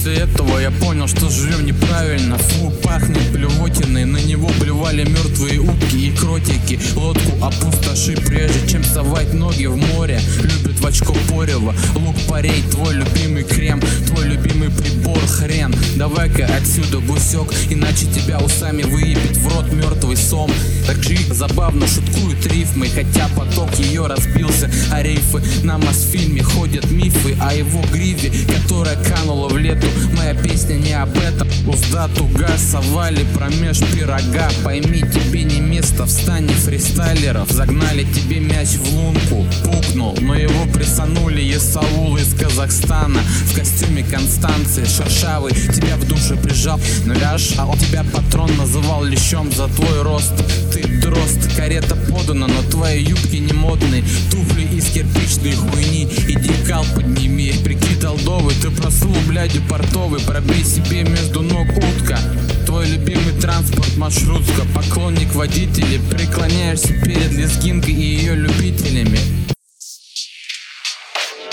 После этого я понял, что живем неправильно. Фу, пахнет блевотиной, на него блевали мертвые утки и кротики. Лодку опустоши, прежде чем совать ноги в море. Любит в очко порево, лук-порей, твой любимый крем, твой любимый прибор хрен. Давай-ка отсюда, гусек, иначе тебя усами выебет в рот мертвый сом. Так же забавно шуткуют рифмы, хотя поток ее разбился. А рейфы на Мосфильме ходят мифы о его гриве, которая канула в лету. Моя песня не об этом. Узда туга, совали промеж пирога. Пойми, тебе не место в стане фристайлеров. Загнали тебе мяч в лунку, пукнул, но его присанули Есаул из Казахстана. В костюме Констанции, шершавый, тебя в душе прижал. Но ляж, а он тебя патрон называл лещом за твой рост. Ты дрозд, карета подана, но твои юбки не модные. Туфли из кирпичной хуйни, иди кал подними. Прикид алдовый, ты просул блядью портовый. Пробей себе между ног утка. Твой любимый транспорт маршрутка. Поклонник водителей, преклоняешься перед лезгинкой и ее любителями.